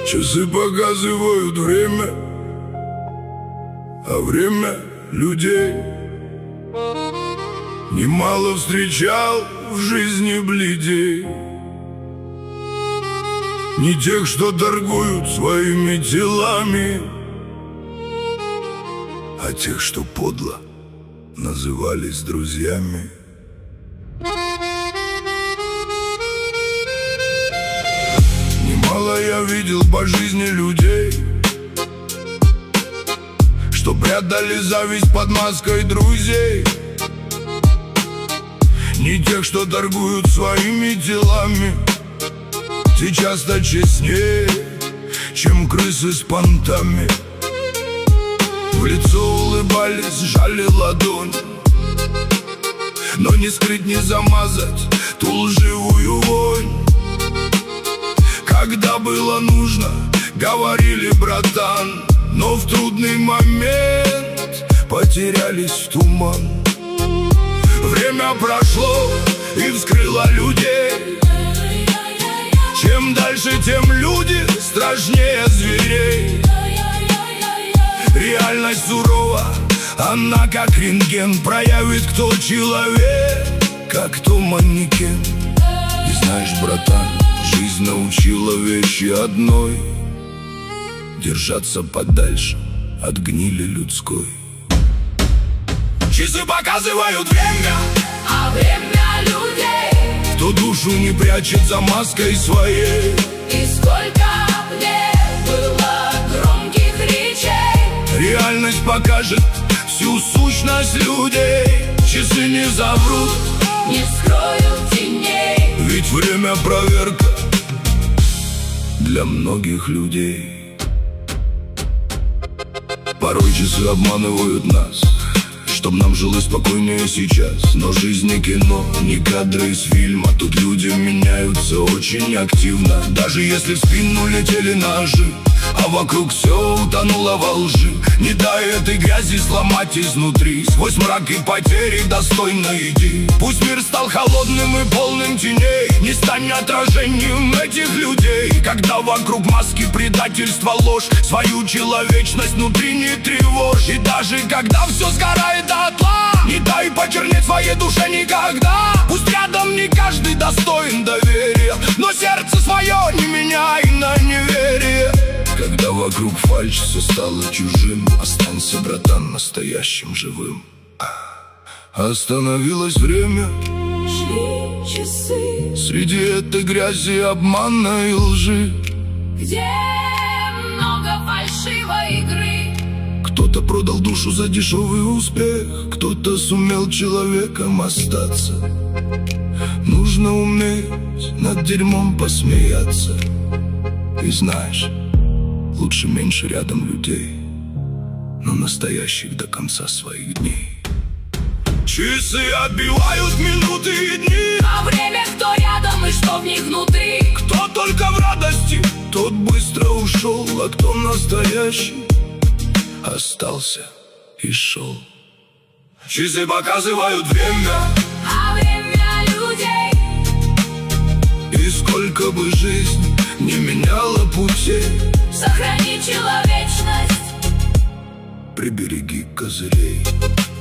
Часы показывают время, а время людей. Немало встречал в жизни бледей, не тех, что торгуют своими телами, а тех, что подло назывались друзьями. Немало я видел по жизни людей, что прятали зависть под маской друзей, не тех, что торгуют своими делами. Те часто честнее, чем крысы с понтами. В лицо улыбались, сжали ладонь, но не скрыть, не замазать ту лживую вонь. Когда было нужно, говорили братан, но в трудный момент потерялись в туман. Время прошло и вскрыло людей. Чем дальше, тем люди страшнее зверей. Реальность сурова, она как рентген проявит, кто человек, а кто манекен. И знаешь, братан, жизнь научила вещи одной: держаться подальше от гнили людской. Часы показывают время, а время людей. Кто душу не прячет за маской своей. И сколько мне было громких речей. Реальность покажет всю сущность людей. Часы не заврут, не скроют теней. ведь время проверка для многих людей. Порой часы обманывают нас, чтоб нам жилось спокойнее сейчас. Но жизнь не кино, не кадры из фильма. Тут люди меняются очень активно. Даже если в спину летели ножи, а вокруг все утонуло во лжи. Не дай этой грязи сломать изнутри. Сквозь мрак и потери достойно иди. Пусть мир стал холодным и полным теней, не стань отражением этих людей. Когда вокруг маски предательства, ложь, свою человечность внутри не тревожь. И даже когда все сгорает дотла, не дай почернеть своей душе никогда. Пусть рядом не каждый достоин доверия, но сердце свое не меняй на неверие. Когда вокруг фальшь все стало чужим, останься, братан, настоящим живым. Остановилось время, шли часы среди этой грязи, обмана и лжи, где много фальшивой игры. Кто-то продал душу за дешевый успех, кто-то сумел человеком остаться. Нужно уметь над дерьмом посмеяться. И знаешь, лучше меньше рядом людей, но настоящих до конца своих дней. Часы отбивают минуты и дни, а время кто рядом и что в них внутри. кто только в радости, тот быстро ушел, а кто настоящий остался и шел. Часы показывают время, а время людей. И сколько бы жизнь не меняла путей, Сохрани человечность, прибереги козырей.